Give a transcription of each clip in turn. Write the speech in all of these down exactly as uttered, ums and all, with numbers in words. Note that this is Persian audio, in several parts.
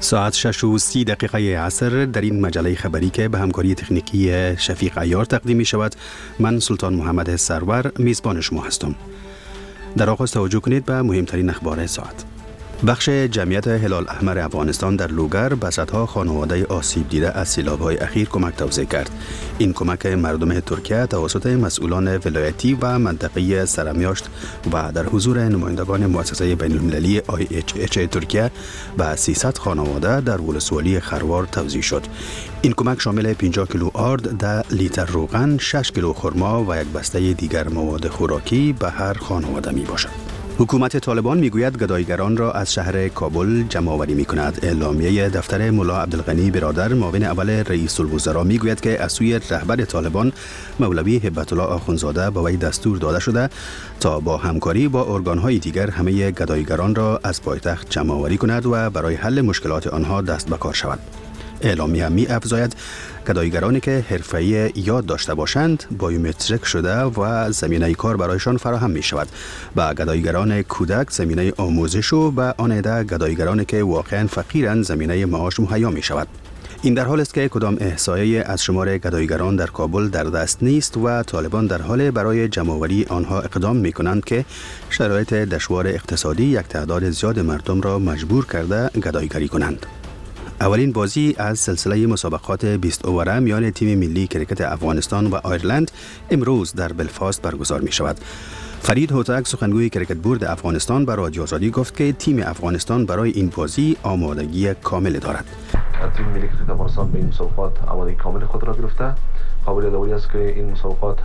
ساعت شش و سی دقیقه عصر در این مجله خبری که به همکاری تکنیکی شفیق عیار تقدیم می شود، من سلطان محمد سرور میزبان شما هستم. در آغاز توجه کنید به مهمترین اخبار ساعت. بخش جمعیت هلال احمر افغانستان در لوگر به صدها خانواده آسیب دیده از سیلاب‌های اخیر کمک توزیع کرد. این کمک مردم ترکیه توسط مسئولان ولایتی و منطقه‌ای سرمیاشت و در حضور نمایندگان مؤسسه بین‌المللی آی اچ اچ ترکیه به سیصد خانواده در ولسوالی خروار توزیع شد. این کمک شامل پنجاه کیلو آرد، ده لیتر روغن، شش کیلو خرما و یک بسته دیگر مواد خوراکی به هر خانواده می باشد. حکومت طالبان میگوید گداییگران را از شهر کابل جمع آوری می‌کند. اعلامیه دفتر ملا عبدالغنی برادر معاون اول رئیس الوزراء میگوید که از سوی رهبر طالبان مولوی هبت الله آخوندزاده به وی دستور داده شده تا با همکاری با ارگان‌های دیگر همه گداییگران را از پایتخت جمع آوری کند و برای حل مشکلات آنها دست به کار شود. اعلامیه می افزاید گداییگرانی که حرفه‌ای یاد داشته باشند بایومتریک شده و زمینه کار برایشان فراهم می شود. به گداییگران کودک زمینه آموزش و به آن عده گداییگرانی که واقعا فقیرند زمینه معاش مهیا می شود. این در حال است که کدام احصایه از شمار گداییگران در کابل در دست نیست و طالبان در حال برای جمع‌آوری آنها اقدام می کنند که شرایط دشوار اقتصادی یک تعداد زیاد مردم را مجبور کرده گداییگری کنند. اولین بازی از سلسله مسابقات بیست اووره میان تیم ملی کرکت افغانستان و آیرلند امروز در بلفاست برگزار می شود. فرید هوتک سخنگوی کرکت بورد افغانستان به رادیو آزادی گفت که تیم افغانستان برای این بازی آمادگی کامل دارد. تیم ملی کرکت افغانستان به این مسابقات آمادگی کامل خود را گرفته. قابل یادآوری است که این مسابقات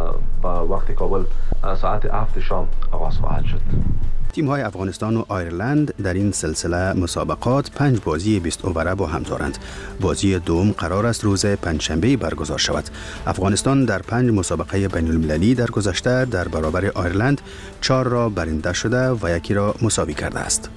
با وقت کابل ساعت هفت شام آغاز خواهد شد. تیم‌های افغانستان و آیرلند در این سلسله مسابقات پنج بازی بیست اووره با هم دارند. بازی دوم قرار است روز پنجشنبه برگزار شود. افغانستان در پنج مسابقه بین‌المللی در گذشته در برابر آیرلند چهار را برنده شده و یکی را مساوی کرده است.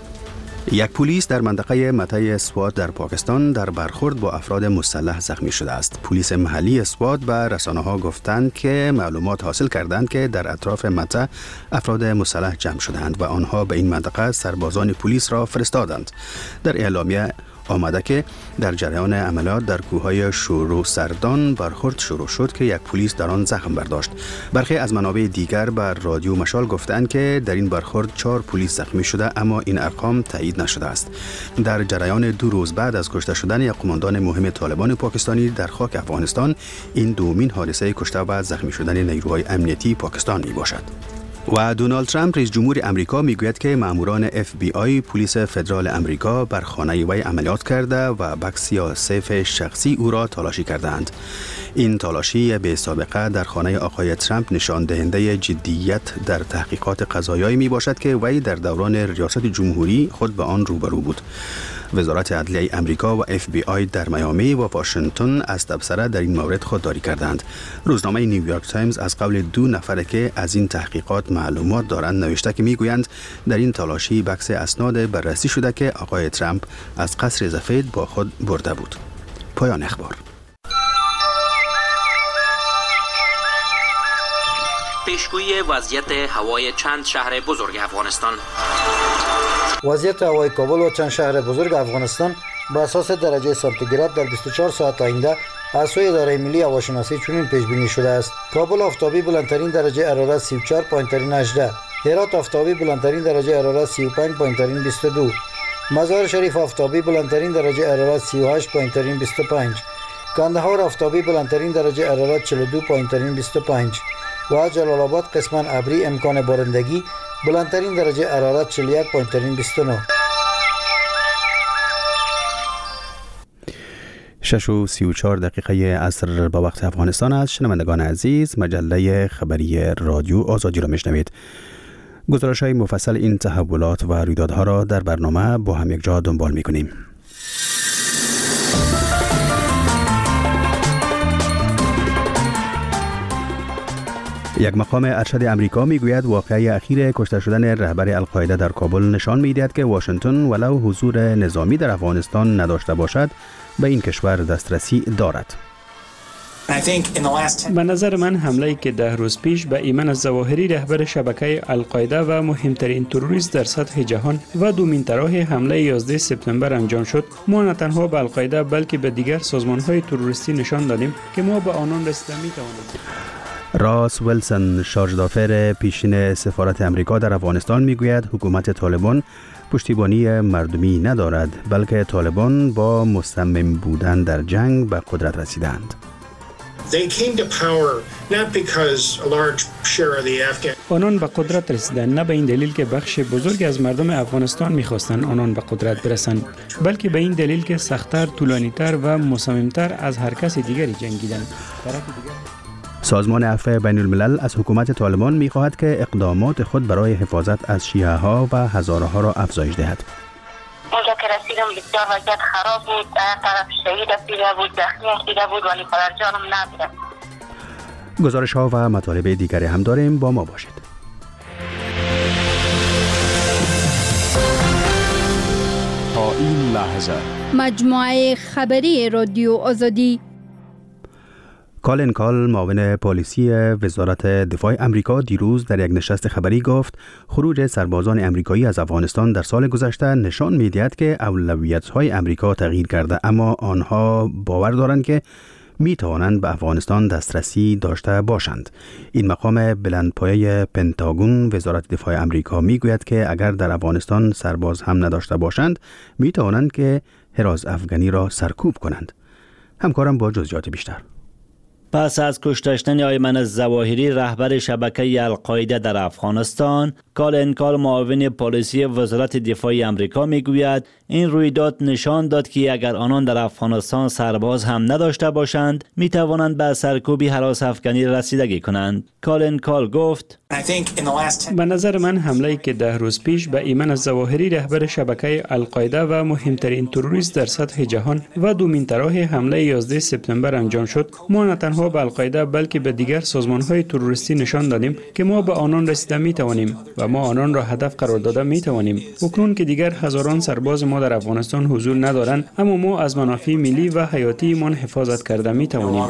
یک پلیس در منطقه مته سوات در پاکستان در برخورد با افراد مسلح زخمی شده است. پلیس محلی سوات به رسانه‌ها گفتند که معلومات حاصل کردند که در اطراف مته افراد مسلح جمع شدند و آنها به این منطقه سربازان پلیس را فرستادند. در اعلامیه آمده که در جریان عملیات در کوههای شورو سردان برخورد شروع شد که یک پلیس در آن زخم برداشت. برخی از منابع دیگر بر رادیو مشال گفتند که در این برخورد چهار پلیس زخمی شده، اما این ارقام تایید نشده است. در جریان دو روز بعد از کشته شدن یک قماندان مهم طالبان پاکستانی در خاک افغانستان، این دومین حادثه کشته و زخمی شدن نیروهای امنیتی پاکستان می باشد. و دونالد ترامپ رئیس جمهور امریکا میگوید که ماموران اف بی آی پلیس فدرال امریکا بر خانه وی عملیات کرده و بکس یا سیف شخصی او را تلاشی کردند. این تلاشی به سابقه در خانه آقای ترامپ نشان دهنده جدیت در تحقیقات قضایی می باشد که وی در دوران ریاست جمهوری خود به آن روبرو بود. وزارت عدلیه امریکا و اف بی آی در میامی و واشنگتن از تبصره در این مورد خودداری کردند. روزنامه نیویورک تایمز از قول دو نفر که از این تحقیقات معلومات دارند نوشته که میگویند در این تلاشی بکس اسناد بررسی شده که آقای ترامپ از قصر سفید با خود برده بود. پایان اخبار. پیشگویی وضعیت هوای چند شهر بزرگ افغانستان. وضعیت هوای کابل و چند شهر بزرگ افغانستان بر اساس درجه سانتیگراد در بیست و چهار ساعت آینده از سوی اداره ملی هواشناسی چنین پیش بینی شده است: کابل آفتابی بلندترین درجه حرارت سی و چهار پایین‌ترین هجده، هرات آفتابی بلندترین درجه حرارت سی و پنج پایین‌ترین بیست و دو، مزار شریف آفتابی بلندترین درجه حرارت سی و هشت پایین‌ترین بیست و پنج، کندهار آفتابی بلندترین درجه حرارت چهل و دو پایین‌ترین بیست و پنج و جلال آباد قسماً ابری امکان بارندگی بلندترین درجه حرارت چهل و یک پایین‌ترین بیست و نه. شش و سی و چهار دقیقه عصر با وقت افغانستان است. شنوندگان عزیز، مجله خبری رادیو آزادی را میشنوید. گزارش‌های مفصل این تحولات و رویدادها را در برنامه با هم یک جا دنبال می‌کنیم. یک مقام ارشد امریکا میگوید واقعه اخیر کشته شدن رهبر القاعده در کابل نشان می‌دهد که واشنگتن ولو حضور نظامی در افغانستان نداشته باشد به این کشور دسترسی دارد. به نظر من حمله که ده روز پیش به ایمن الظواهری رهبر شبکه القاعده و مهمترین تروریست در سطح جهان و دومین طرح حمله یازده سپتامبر انجام شد، ما نه تنها به القاعده بلکه به دیگر سازمان‌های تروریستی نشان دادیم که ما به آنان رسیده می‌توانیم. راس ویلسون شارژدافر پیشین سفارت امریکا در افغانستان میگوید حکومت طالبان پشتیبانی مردمی ندارد، بلکه طالبان با مصمم بودن در جنگ به قدرت رسیدند. آنان به قدرت رسیدند نه به این دلیل که بخش بزرگ از مردم افغانستان میخواستند آنان به قدرت برسند، بلکه به این دلیل که سخت‌تر، طولانی‌تر و مصمم‌تر از هر کس دیگری جنگیدند. سازمان عفو بین الملل از حکومت طالبان می‌خواهد که اقدامات خود برای حفاظت از شیعه ها و هزاره ها را افزایش دهد. اونجا که رسیدم بسیار وضعیت خراب بود، طرف شهید دیده بود، زخمی دیده بود، ولی خدا جانم نبوده. گزارش ها و مطالب دیگری هم داریم، با ما باشید. تا این لحظه مجموعه خبری رادیو آزادی. کالن کال، معاون پالیسی وزارت دفاع امریکا، دیروز در یک نشست خبری گفت خروج سربازان امریکایی از افغانستان در سال گذشته نشان می‌دهد که اولویت‌های امریکا تغییر کرده، اما آنها باور دارند که می‌توانند به افغانستان دسترسی داشته باشند. این مقام بلندپایه پنتاگون وزارت دفاع امریکا می‌گوید که اگر در افغانستان سرباز هم نداشته باشند، می‌توانند که هراز افغانی را سرکوب کنند. همکارم با جزئیات بیشتر. پس از کشتن ایمن الظواهری رهبر شبکه القاعده در افغانستان، کالن کال، معاون پالیسی وزارت دفاع امریکا میگوید این رویداد نشان داد که اگر آنان در افغانستان سرباز هم نداشته باشند می توانند به سرکوبی هراس افغانی رسیدگی کنند. کالن کال گفت به نظر من حمله که ده روز پیش به ایمن الظواهری رهبر شبکه القاعده و مهمترین تروریست در سطح جهان و دومین طرح حمله یازده سپتامبر انجام شد، ما نه تنها به القاعده بلکه به دیگر سازمان‌های تروریستی نشان دادیم که ما به آنان رسیده می‌توانیم و ما آنان را هدف قرار داده می‌توانیم. اکنون که دیگر هزاران سرباز ما در افغانستان حضور ندارند، اما ما از منافع ملی و حیاتی ایمان حفاظت کرده می‌توانیم.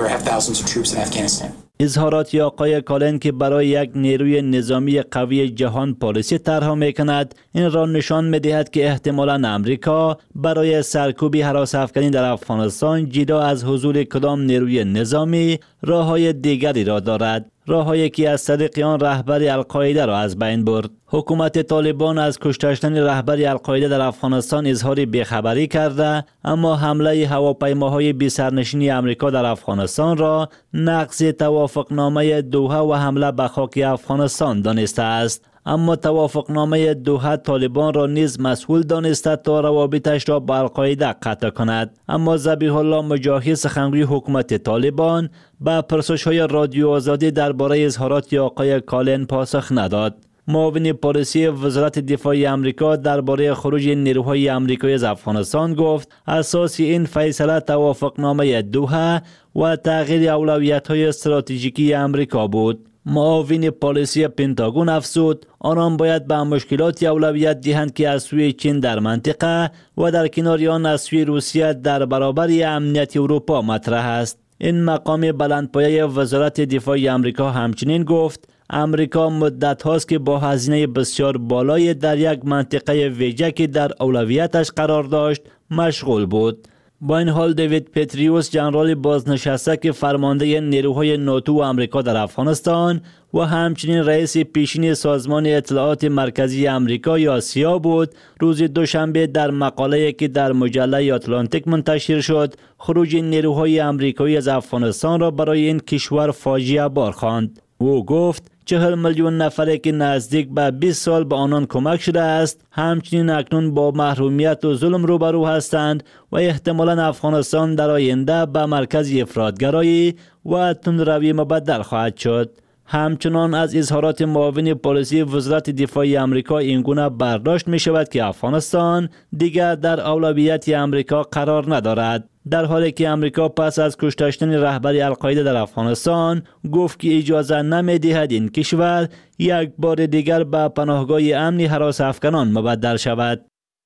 اظهارات آقای کالن که برای یک نیروی نظامی قوی جهان پالیسی طرح می‌کند، این را نشان می‌دهد که احتمالاً امریکا برای سرکوبی هراس افغانی در افغانستان جدا از حضور کدام نیروی نظامی راه‌های دیگری را دارد، راه‌هایی که از طریق آن رهبر القاعده را از بین برد. حکومت طالبان از کشتن رهبر القاعده در افغانستان اظهار بیخبری کرده، اما حمله هواپیماهای بی سرنشین امریکا در افغانستان را نقض توافقنامه دوحه و حمله به خاک افغانستان دانسته است. اما توافقنامه دوحه طالبان را نیز مسئول دانسته تا روابطش را با القاعده قطع کند. اما ذبیح الله مجاهد، سخنگوی حکومت طالبان، به پرسش‌های رادیو آزادی درباره اظهارات آقای کالن پاسخ نداد. معاون پالیسی وزارت دفاع امریکا درباره خروج نیروهای امریکایی از افغانستان گفت اساس این فیصله توافقنامه دوحه و تغییر اولویت‌های استراتژیکی امریکا بود. معاون پالیسی پنتاگون افزود آنان باید به مشکلات اولویت دهند که از سوی چین در منطقه و در کنار آن از سوی روسیه در برابر امنیت اروپا مطرح است. این مقام بلندپایه وزارت دفاع امریکا همچنین گفت امریکا مدت هاست که با هزینه بسیار بالای در یک منطقه ویژه که در اولویتش قرار داشت مشغول بود. با این حال دیوید پتریوس، ژنرال بازنشسته که فرمانده نیروهای ناتو و آمریکا در افغانستان و همچنین رئیس پیشین سازمان اطلاعات مرکزی آمریکا یا سیا بود، روز دوشنبه در مقاله‌ای که در مجله آتلانتیک منتشر شد، خروج نیروهای آمریکایی از افغانستان را برای این کشور فاجعه بار خواند. او گفت چهل میلیون نفری که نزدیک به بیست سال به آنان کمک شده است، همچنین اکنون با محرومیت و ظلم روبرو هستند و احتمالاً افغانستان در آینده به مرکز افراطگرایی و تندروی مبدل خواهد شد. همچنان از اظهارات معاون پالیسی وزارت دفاع آمریکا اینگونه برداشت می شود که افغانستان دیگر در اولویت آمریکا قرار ندارد، در حالی که آمریکا پس از کشتن رهبر القاعده در افغانستان گفت که اجازه نمی دهد این کشور یک بار دیگر به پناهگاه امنی هراس افغانان مبدل شود.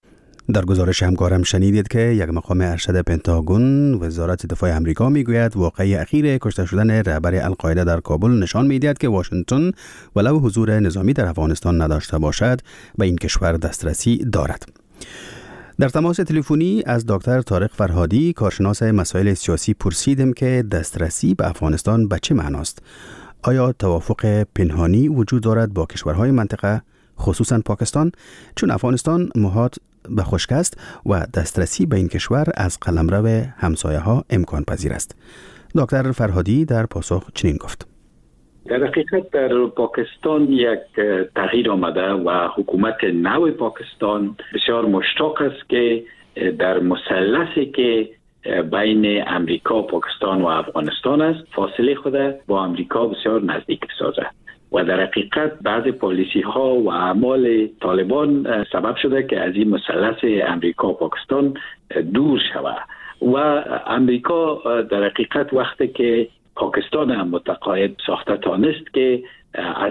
در گزارش همکارم شنیدید که یک مقام ارشد پنتاگون وزارت دفاع آمریکا میگوید واقعه اخیر کشته شدن رهبر القاعده در کابل نشان میدهد که واشنگتن ولو حضور نظامی در افغانستان نداشته باشد به این کشور دسترسی دارد. در تماس تلفنی از دکتر طارق فرهادی کارشناس مسائل سیاسی پرسیدم که دسترسی به افغانستان به چه معناست؟ آیا توافق پنهانی وجود دارد با کشورهای منطقه خصوصا پاکستان، چون افغانستان محاط به خشک است و دسترسی به این کشور از قلمرو همسایه ها امکان پذیر است؟ دکتر فرهادی در پاسخ چنین گفت: در حقیقت در پاکستان یک تغییر آمده و حکومت نو پاکستان بسیار مشتاق است که در مثلثی که بین امریکا، پاکستان و افغانستان است فاصله خود با امریکا بسیار نزدیک بسازد و در حقیقت بعض پالیسی ها و اعمال طالبان سبب شده که از این مثلث امریکا پاکستان دور شود و امریکا در حقیقت وقتی که پاکستان هم متقاعد ساخته تانست که از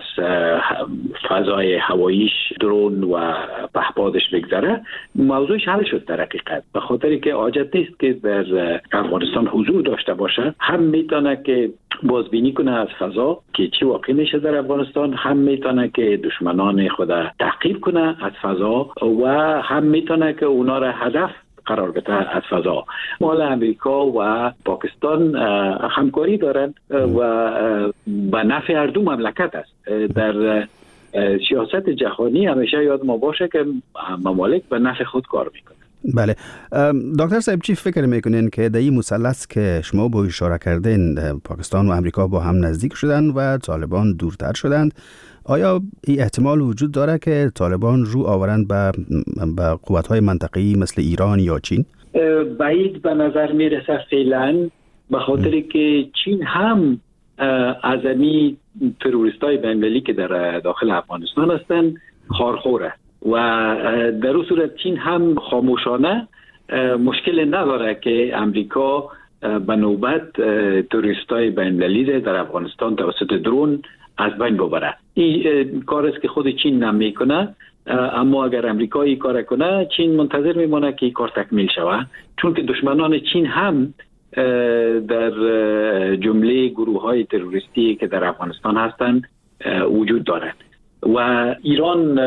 فضای هواییش درون و پهپادش بگذره، موضوعش حل شد در حقیقت، به خاطری که حاجت نیست که در افغانستان حضور داشته باشه، هم میتونه که بازبینی کنه از فضا که چی واقع میشه در افغانستان، هم میتونه که دشمنان خود تعقیب کنه از فضا و هم میتونه که اونا را هدف قرار بده از فضا. مال امریکا و پاکستان همکاری دارند و به نفع هر دو مملکت است. در سیاست جهانی همیشه یاد ما باشه که ممالک به نفع خود کار میکنند. بله دکتر صاحب، چی فکر میکنین که در این مثلث که شما با اشاره کردین پاکستان و امریکا با هم نزدیک شدن و طالبان دورتر شدند، آیا این احتمال وجود داره که طالبان رو آورند به به قوت‌های منطقه‌ای مثل ایران یا چین؟ بعید به نظر میرسه فعلا، به خاطر که چین هم از امی تروریستای بین‌المللی که در داخل افغانستان هستند خارخوره و در اون صورت چین هم خاموشانه مشکل نداره که امریکا به نوبت تروریستای بین‌المللی در افغانستان توسط درون از بین ببره. این کار است که خود چین نمیکنه، اما اگر امریکا این کار کنه چین منتظر میمونه که این کار تکمیل شود، چون که دشمنان چین هم در جمله گروه های تروریستی که در افغانستان هستند وجود دارد و ایران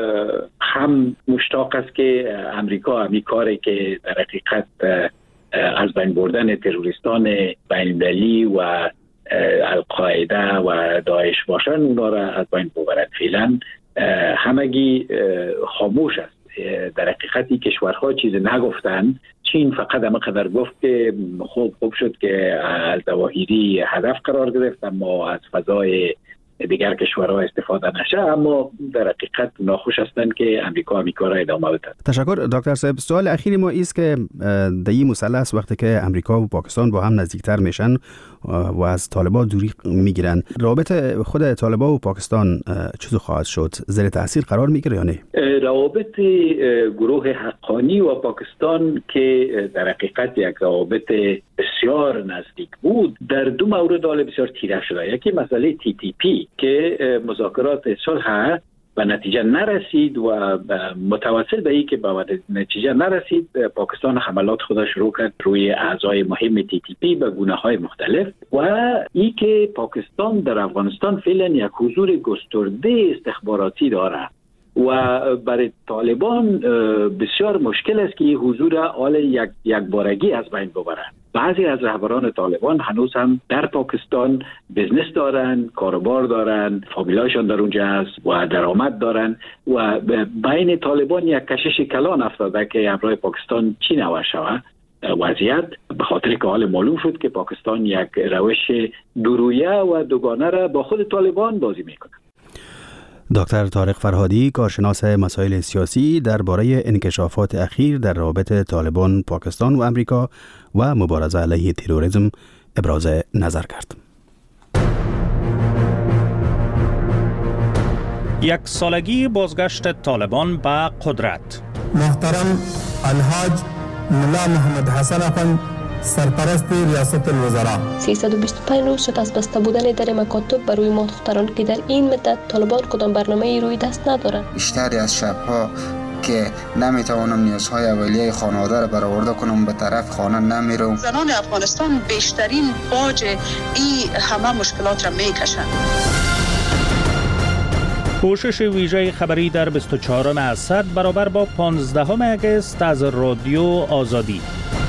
هم مشتاق است که امریکا همین کاری که در حقیقت از بین بردن تروریستان بین‌المللی و القاعده و داعش باشن اونا را از بین ببرد. فعلا همگی خاموش است. در حقیقتی کشورها چیزی نگفتن، چین فقط همه قدر گفت که خوب خوب شد که الظواهری هدف قرار گرفت اما از فضای دیگر کشورها استفاده نشه، اما در حقیقت ناخوش هستند که امریکا امریکا را ادامه بده. تشکر دکتر صاحب. سوال اخیری ما است که در این مثلث وقتی که امریکا و پاکستان با هم نزدیکتر میشن و از طالبان دوری میگیرن، روابط خود طالبان و پاکستان چطور خواهد شد؟ زیر تاثیر قرار میگیره یا نه؟ روابط گروه حقانی و پاکستان که در حقیقت یک روابط بسیار نزدیک بود در دو مورد حال بسیار تیره شده. یکی مسئله تی تی پی که مذاکرات صلح به نتیجه نرسید و متوسل به این که به نتیجه نرسید پاکستان حملات خودش رو کرد روی اعضای مهم تی تی پی به گونه‌های مختلف و این که پاکستان در افغانستان فعلا یک حضور گسترده استخباراتی داره و برای طالبان بسیار مشکل است که این حضور آل یک یک بارگی از بین ببره. بعضی از رهبران طالبان هنوز هم در پاکستان بزنس دارن، کاروبار دارن، فامیلاشون در اونجا هست و درآمد دارن و بین طالبان یک کشش کلان افتاده که همراه پاکستان چی نوع شود وضعیت، به خاطر که حال معلوم شد که پاکستان یک روش دورویه و دوگانه را با خود طالبان بازی میکنه. دکتر طارق فرهادی کارشناس مسائل سیاسی درباره انکشافات اخیر در روابط طالبان، پاکستان و امریکا و مبارزه علیه تروریسم ابراز نظر کرد. یک سالگی بازگشت طالبان به قدرت. محترم الحاج ملا محمد حسن افند سرپرست ریاست الوزراء. سیصد و بیست و پنج روز شد از بسته بودن در مکاتب برای ما دختران که در این مدت طالبان کدام برنامه روی دست ندارند. بیشتری از شبها که نمیتوانم نیازهای اولیه خانواده را برآورده کنم، به طرف خانه نمیرم. زنان افغانستان بیشترین باج این همه مشکلات را میکشند. پوشش ویژه خبری در بیست و چهارم اسد برابر با پانزدهم اگست از رادیو آزادی.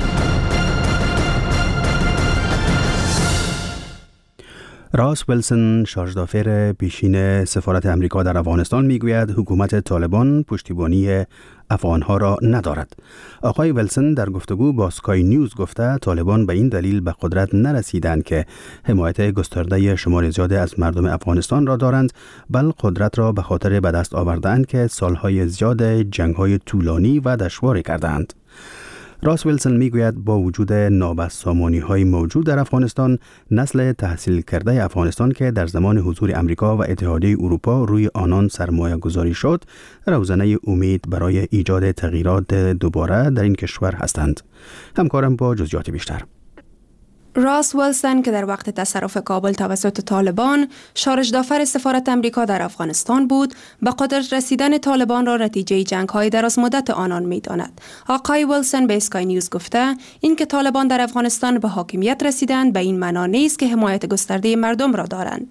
راس ویلسون شارژدافر پیشین سفارت امریکا در افغانستان میگوید حکومت طالبان پشتیبانی افغانها را ندارد. آقای ویلسون در گفتگو با سکای نیوز گفته طالبان به این دلیل به قدرت نرسیدند که حمایت گسترده شمار زیاد از مردم افغانستان را دارند، بل قدرت را به خاطر به دست آوردند که سالهای زیاد جنگ‌های طولانی و دشواری کردند. راس ویلسون میگوید با وجود نابسامانی‌های موجود در افغانستان، نسل تحصیل کرده افغانستان که در زمان حضور امریکا و اتحادیه اروپا روی آنان سرمایه گذاری شد، روزنه امید برای ایجاد تغییرات دوباره در این کشور هستند. همکارم با جزئیات بیشتر. راس ویلسون که در وقت تصرف کابل توسط طالبان شارژدافر سفارت امریکا در افغانستان بود، به قدرت رسیدن طالبان را نتیجه جنگ‌های دراز مدت آنان می‌داند. آقای ویلسون به اسکای نیوز گفته اینکه طالبان در افغانستان به حاکمیت رسیدند به این معنا نیست که حمایت گسترده مردم را دارند.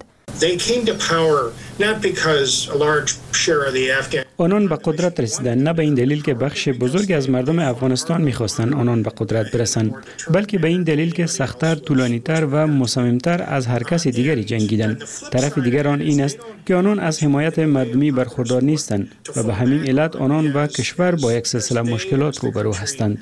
آنان به قدرت رسیدند نه به این دلیل که بخش بزرگ از مردم افغانستان می‌خواستند آنان به قدرت برسند، بلکه به این دلیل که سخت‌تر، طولانی‌تر و مصمم‌تر از هر کس دیگری جنگیدند. طرف دیگر آن این است که آنان از حمایت مردمی برخوردار نیستند و به همین علت آنان و کشور با یک سلسله مشکلات روبرو هستند.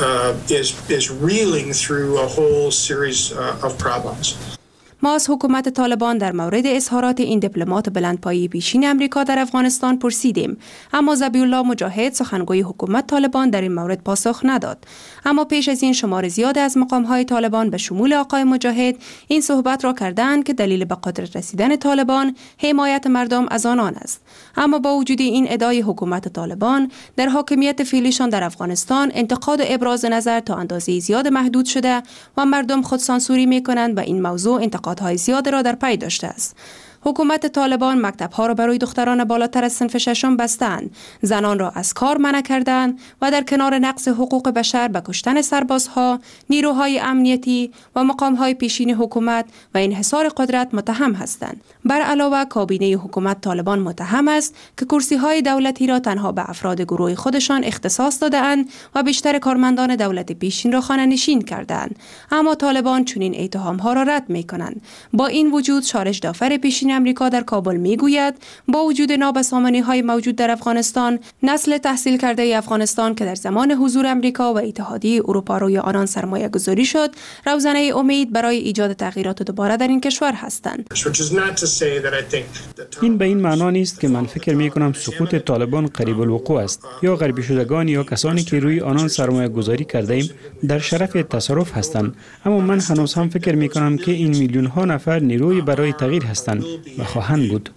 ما از حکومت طالبان در مورد اظهارات این دیپلمات بلندپایه پیشین امریکا در افغانستان پرسیدیم، اما ذبیح الله مجاهد سخنگوی حکومت طالبان در این مورد پاسخ نداد. اما پیش از این شمار زیاد از مقام‌های طالبان به شمول آقای مجاهد این صحبت را کردند که دلیل به قدرت رسیدن طالبان حمایت مردم از آنان است. اما با وجود این ادعای حکومت طالبان در حاکمیت فعلیشان در افغانستان، انتقاد و ابراز نظر تا اندازه زیاد محدود شده و مردم خود سانسوری می‌کنند و این موضوع انتقادهای زیاد را در پی داشته است. حکومت طالبان مکتب‌ها را برای دختران بالاتر از صنف ششم بستند، زنان را از کار منع کردند و در کنار نقض حقوق بشر به کشتن سربازها، نیروهای امنیتی و مقام‌های پیشین حکومت و انحصار قدرت متهم هستند. بر علاوه کابینه حکومت طالبان متهم است که کرسی‌های دولتی را تنها به افراد گروه خودشان اختصاص داده‌اند و بیشتر کارمندان دولت پیشین را خانه‌نشین کردند. اما طالبان چنین اتهام‌ها را رد می‌کنند. با این وجود شارژدافر پیشین امریکا در کابل میگوید با وجود نابسامانی‌های موجود در افغانستان، نسل تحصیل کرده افغانستان که در زمان حضور امریکا و اتحادیه اروپا روی آنان سرمایه گذاری شد، روزنه امید برای ایجاد تغییرات دوباره در این کشور هستند. این به این معنا نیست که من فکر می کنم سقوط طالبان قریب الوقوع است یا غربی شدگان یا کسانی که روی آنان سرمایه گذاری کرده ایم در شرف تصرف هستند، اما من هنوز هم فکر می کنم که این میلیون ها نفر نیروی برای تغییر هستند و خواهند بود.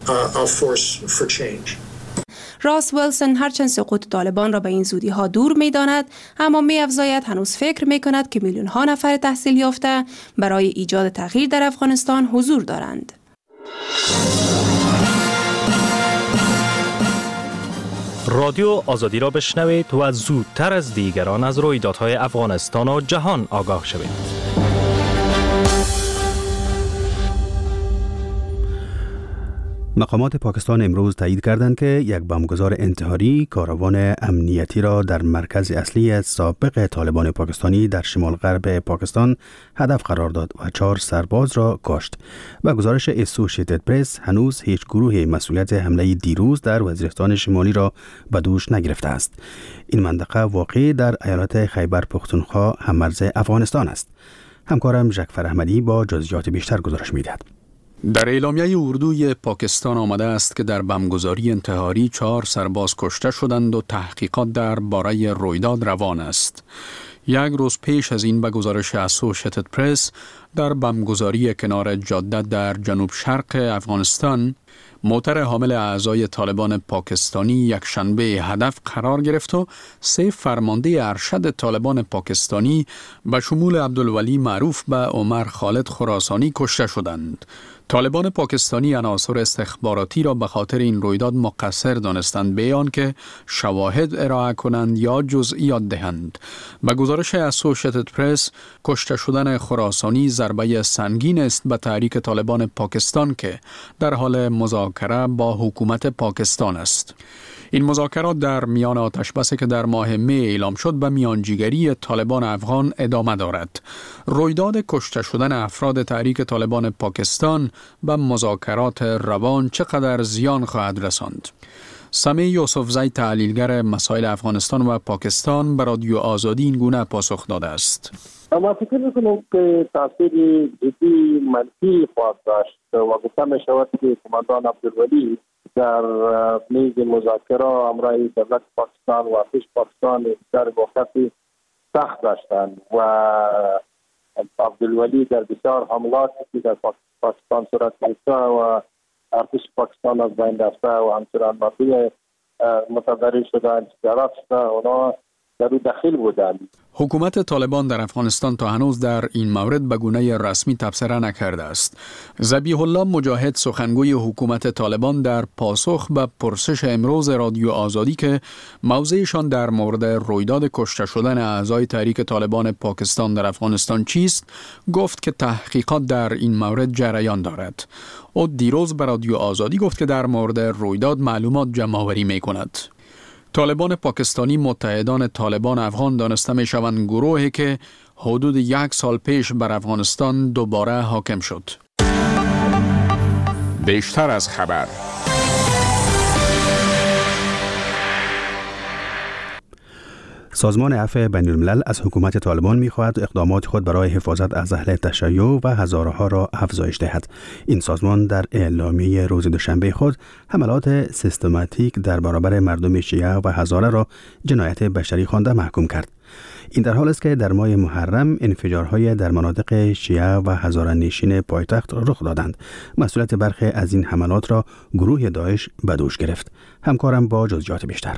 راس ویلسون هرچند سقوط طالبان را به این زودی ها دور می داند، اما می افزاید هنوز فکر می کند که میلیون ها نفر تحصیل یافته برای ایجاد تغییر در افغانستان حضور دارند. رادیو آزادی را بشنوید و زودتر از دیگران از رویدادهای افغانستان و جهان آگاه شوید. مقامات پاکستان امروز تایید کردند که یک بمبگذار انتحاری کاروان امنیتی را در مرکز اصلی سابق طالبان پاکستانی در شمال غرب پاکستان هدف قرار داد و چهار سرباز را کشت. به گزارش اسوشیتد پرس، هنوز هیچ گروه مسئولیت حمله دیروز در وزیرستان شمالی را به دوش نگرفته است. این منطقه واقع در ایالت خیبر پختونخوا هممرز افغانستان است. همکارم ژکفر احمدی با جزئیات بیشتر گزارش می‌دهد. در اعلامیه اردوی پاکستان آمده است که در بمبگذاری انتحاری چهار سرباز کشته شدند و تحقیقات درباره رویداد روان است. یک روز پیش از این به گزارش اسوشیتد پرس، در بمبگذاری کنار جاده در جنوب شرق افغانستان موتر حامل اعضای طالبان پاکستانی یک شنبه هدف قرار گرفت و سه فرمانده ارشد طالبان پاکستانی به شمول عبدالولی معروف به عمر خالد خراسانی کشته شدند. طالبان پاکستانی عناصر استخباراتی را به خاطر این رویداد مقصر دانستند به آنکه شواهد ارائه کنند یا جزئیات دهند. به گزارش اسوشیتد پرس، کشته شدن خراسانی ضربه سنگین است به تحریک طالبان پاکستان که در حال مذاکره با حکومت پاکستان است. این مذاکرات در میان آتشبسی که در ماه می اعلام شد به میانجیگری طالبان افغان ادامه دارد. رویداد کشته شدن افراد تحریک طالبان پاکستان به مذاکرات روان چقدر زیان خواهد رساند؟ سمی یوسفزی، تحلیلگر مسائل افغانستان و پاکستان، به رادیو آزادی این گونه پاسخ داده است. ما فکر می‌کنم که تاثیر جدی منفی خواهد داشت و گفته می‌شود که کماندان عبدالولی در میز مذاکره همراه دولت پاکستان و ارتش پاکستان در موقعیت سخت داشتند و عبدالولی در بسیار حملاتی که در پاکستان صورت گرفته و ارتش پاکستان از بین رفته و همچنان مافیا متضرر شدند، جرات شده، اونا در داخل بودند. حکومت طالبان در افغانستان تا هنوز در این مورد به گونه رسمی تبصره نکرده است. ذبیح الله مجاهد، سخنگوی حکومت طالبان، در پاسخ به پرسش امروز رادیو آزادی که موضعشان در مورد رویداد کشته شدن اعضای تحریک طالبان پاکستان در افغانستان چیست، گفت که تحقیقات در این مورد جریان دارد. او دیروز به رادیو آزادی گفت که در مورد رویداد معلومات جمع‌آوری می‌کند. طالبان پاکستانی متحدان طالبان افغان دانسته می شوند گروهی که حدود یک سال پیش بر افغانستان دوباره حاکم شد. بیشتر از خبر. سازمان عفو بین الملل از حکومت طالبان می‌خواهد اقدامات خود برای حفاظت از اهل تشیع و هزاره‌ها را افزایش دهد. این سازمان در اعلامیه روز دوشنبه خود حملات سیستماتیک در برابر مردم شیعه و هزاره را جنایت بشری خوانده محکوم کرد. این در حال است که در ماه محرم انفجارهای در مناطق شیعه و هزاره نشین پایتخت رخ دادند. مسئولیت برخی از این حملات را گروه داعش به دوش گرفت. همکارم با جزئیات بیشتر.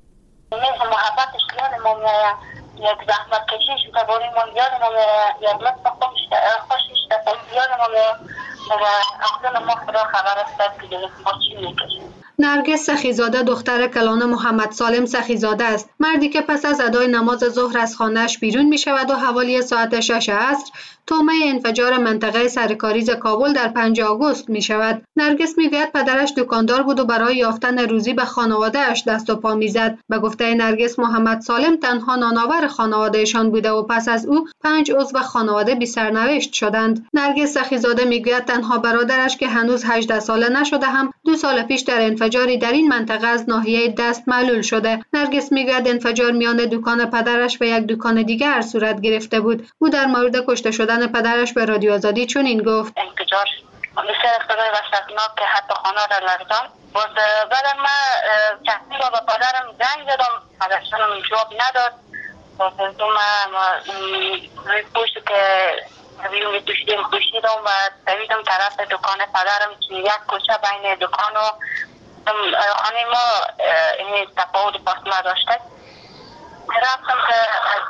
محبتش یادمون میاد، یک زحمت کشیش درباره ما یادمون میاد، یک لطف خوشش یادمون میاد و اصلا ما خدا خبر است که ما چی میکشیم. نرگس سخیزاده دختر کلان محمد سالم سخیزاده است. مردی که پس از ادای نماز ظهر از خانه‌اش بیرون می شود و حوالی ساعت شش عصر تومه انفجار منطقه سرکاریز کابل در پنجم آگوست می شود. نرگس می گوید پدرش دکاندار بود و برای یافتن روزی به خانواده‌اش دست و پا می زد. به گفته نرگس، محمد سالم تنها نانآور خانوادهشان بوده و پس از او پنج عضو خانواده بی سرنوشت شدند. نرگس سخیزاده می گوید تنها برادرش که هنوز هجده ساله نشده هم دو سال پیش در انفجاری در این منطقه از ناحیه دست معلول شده. نرگس میگوید انفجار میان دکان پدرش و یک دکان دیگر صورت گرفته بود. او در مورد کشته شدن پدرش به رادیو آزادی چنین گفت: انفجار بسیار خدای وحشتناک که حتی خانه را لرزان. باز بعد ما چندی را به پدرم زنگ زدم، پدرشانم جواب نداد. باز ما روی پشت که بیرون می‌پوشیدم پوشیدم و دویدم طرف دکان پدرم که یک کوچه بین دکان و خانه ما این تفاوت فاصله داشته. رفتم که از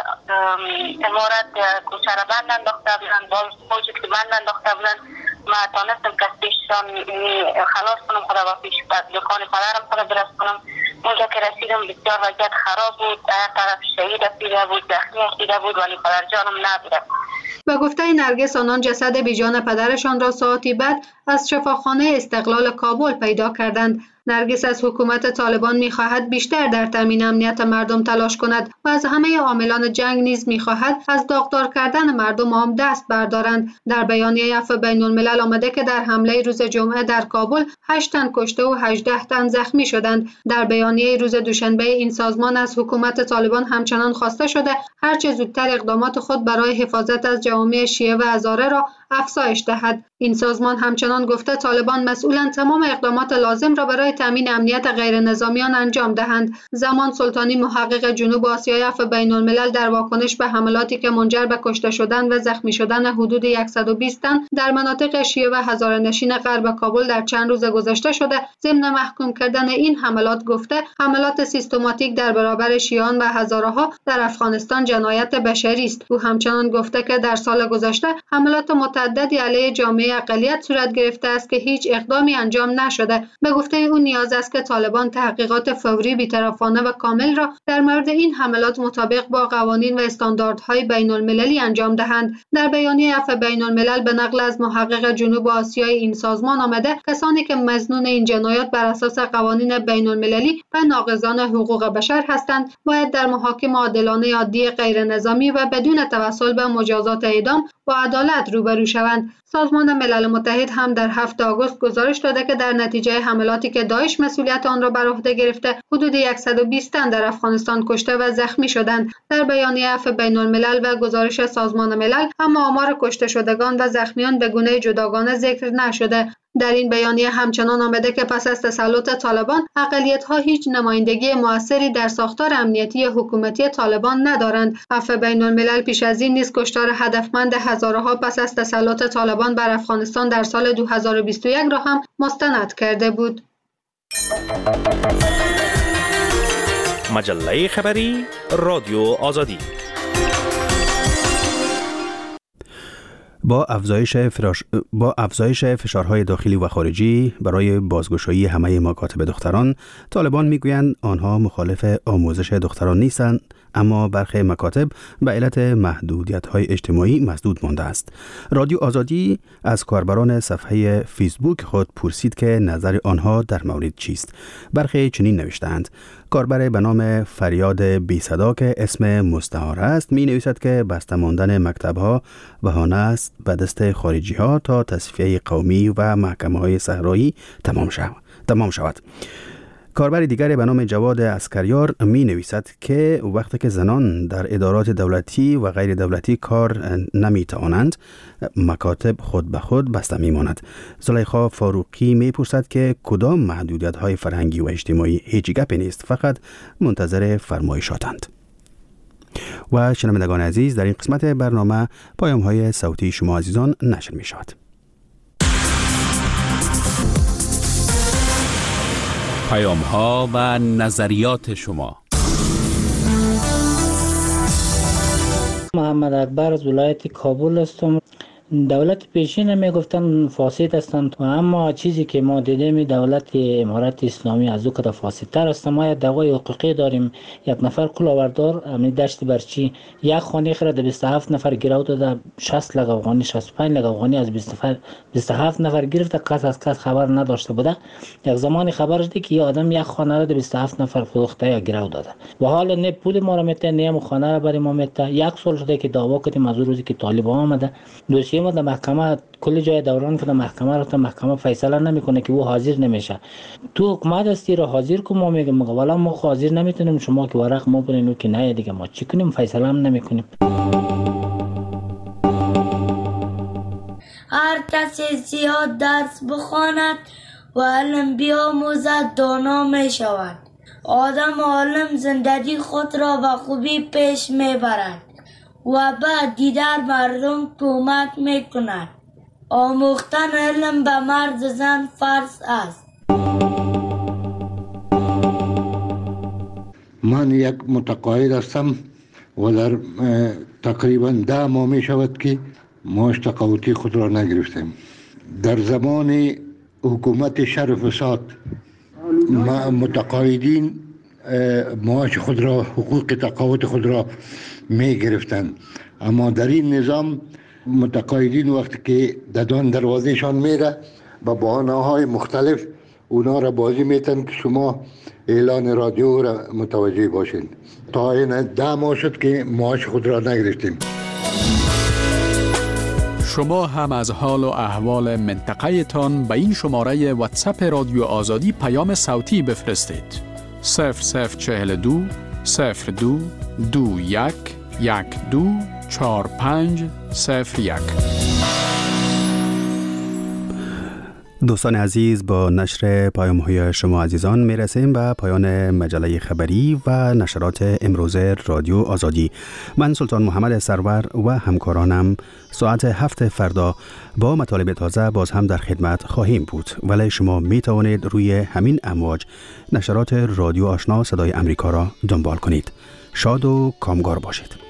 امارت کوچه را بند انداخته بودن، باز موجود که بند انداخته بودن. ما تانستم که از پیششان خلاص کنم، خدا با پیش دکان پدرم خدا برس کنم. اونجا که رسیدم بسیار وضعیت خراب بود، در طرف شهید افتیده بود، زخمی افتیده بود، ولی پدر جانم نبوده. به گفته نرگس، آنان جسد بیجان پدرشان را ساعتی بعد از شفاخانه استقلال کابل پیدا کردند. نرگس از حکومت طالبان می‌خواهد بیشتر در تامین امنیت مردم تلاش کند و از همه عاملان جنگ نیز می‌خواهد از داغدار کردن مردم عام دست بردارند. در بیانیه عفو بین الملل آمده که در حمله روز جمعه در کابل هشت تن کشته و هجده تن زخمی شدند. در بیانیه روز دوشنبه این سازمان از حکومت طالبان همچنان خواسته شده هرچه زودتر اقدامات خود برای حفاظت از جوامع شیعه و هزاره را افزایش دهد. این سازمان همچنان گفته طالبان مسئولند تمام اقدامات لازم را برای تامین امنیت غیر نظامیان انجام دهند. زمان سلطانی، محقق جنوب آسیای عفو بین الملل، در واکنش به حملاتی که منجر به کشته شدن و زخمی شدن حدود صد و بیست تن در مناطق شیعه و هزاره‌نشین غرب کابل در چند روز گذشته شده، ضمن محکوم کردن این حملات گفته حملات سیستماتیک در برابر شیعیان و هزاره‌ها در افغانستان جنایت بشری است. او همچنان گفته که در سال گذشته حملات متعددی علیه جامعه اقلیت صورت گرفته است که هیچ اقدامی انجام نشده. به گفته او نیاز است که طالبان تحقیقات فوری، بی‌طرفانه و کامل را در مورد این حملات مطابق با قوانین و استانداردهای بین المللی انجام دهند. در بیانیه عفو بین الملل به نقل از محقق جنوب آسیای این سازمان آمده کسانی که مظنون این جنایات بر اساس قوانین بین المللی و ناقضان حقوق بشر هستند باید در محاکم عادلانه عادی غیر نظامی و بدون توسل به مجازات اعدام با عدالت روبرو شوند. سازمان ملل متحد هم در هفتم آگوست گزارش داده که در نتیجه حملاتی که داعش مسئولیت آن را بر عهده گرفته حدود صد و بیست تن در افغانستان کشته و زخمی شدند. در بیانیه عفو بین الملل و گزارش سازمان ملل اما آمار کشته شدگان و زخمیان به گونه جداگانه ذکر نشده. در این بیانیه همچنان آمده که پس از تسلط طالبان اقلیت‌ها هیچ نمایندگی موثری در ساختار امنیتی حکومتی طالبان ندارند. عفو بین الملل پیش از این نیز کشتار هدفمند هزارها پس از تسلط طالبان بر افغانستان در سال دو هزار و بیست و یک را هم مستند کرده بود. مجله خبری رادیو آزادی. با افزایش فراش... با افزایش فشارهای داخلی و خارجی برای بازگشایی همه مکاتب دختران، طالبان میگویند آنها مخالف آموزش دختران نیستند، اما برخی مکاتب به علت محدودیت‌های اجتماعی مسدود مانده است. رادیو آزادی از کاربران صفحه فیسبوک خود پرسید که نظر آنها در مورد چیست. برخی چنین نوشتند: کاربر به نام فریاد بی صدا که اسم مستعار است می نویسد که بسته ماندن مکتب‌ها بهانه است به دست خارجی‌ها تا تصفیه قومی و محکمه‌های صحرایی تمام شود. تمام شود. کاربر دیگر به نام جواد اسکریار می نویسد که وقتی که زنان در ادارات دولتی و غیر دولتی کار نمی توانند، مکاتب خود به خود بسته می ماند. زلیخا فاروقی می پرسد که کدام محدودیت های فرهنگی و اجتماعی؟ هیچ گپی نیست، فقط منتظر فرمایشاتند. و شنوندگان عزیز، در این قسمت برنامه پیام های صوتی شما عزیزان نشر می شود. پیام ها و نظریات شما. محمد اکبر از ولایت کابل هستم. دولت پیشین میگفتن فاسد هستند، اما چیزی که ما دیدیم دولت امارت اسلامی از او کده فاسدتر است. ما یک دعوای حقوقی داریم. یک نفر کلاوردار امنی دشت برچی یک خانه خره ده بیست و هفت نفر گیرو داده، شصت لک افغانی شصت و پنج لک افغانی از بیست و هفت نفر گرفته، کس از کس خبر نداشته بوده. یک زمانی خبر شده که یه آدم یک خانه را ده بیست و هفت نفر فروخته یا گیرو داده و حالا نه پول ما را میته نه هم خانه را برای ما میته. یک سال شده که دعوا کردیم از روزی که طالبان آمده. دوسیه ما در محکمه کلی جای دوران که محکمه رفته، محکمه فیصله نمیکنه که او حاضر نمیشه. تو حکومت هستی را حاضر کو؟ ما میگیم والا ما حاضر نمیتونیم، شما که ورق ما برین که نه دیگه ما چی کنیم؟ فیصله هم نمیکنیم. هر کسی زیاد درس بخواند و علم بیاموزد دانا می شود. آدم عالم زندگی خود را به خوبی پیش میبرد و بعد دیگر مردم کمک میکند. آموختن علم به مرد زن فرض است. من یک متقاعد هستم و در تقریبا ده ماه می شود که معاش تقاعدی خود را نگرفتم. در زمان حکومت شر فساد متقاعدین معاش خود را، حقوق تقاعد خود را می گرفتند، اما در این نظام متقاعدین وقتی که ددان دروازهشان میره با بهانه های مختلف اونا را بازی میتن که شما اعلان رادیو را متوجه باشین. تا این ده ماه شد که معاش خود را نگرفتیم. شما هم از حال و احوال منطقه تان به این شماره واتساپ رادیو آزادی پیام صوتی بفرستید. صفر صفر چهل دو صفر دو دو یک یک دو چهار پنج صفر یک. دوستان عزیز، با نشر پیام‌های شما عزیزان میرسیم به پایان مجله خبری و نشرات امروز رادیو آزادی. من سلطان محمد سرور و همکارانم ساعت هفت فردا با مطالب تازه باز هم در خدمت خواهیم بود، ولی شما می توانید روی همین امواج نشرات رادیو آشنا صدای امریکا را دنبال کنید. شاد و کامگار باشید.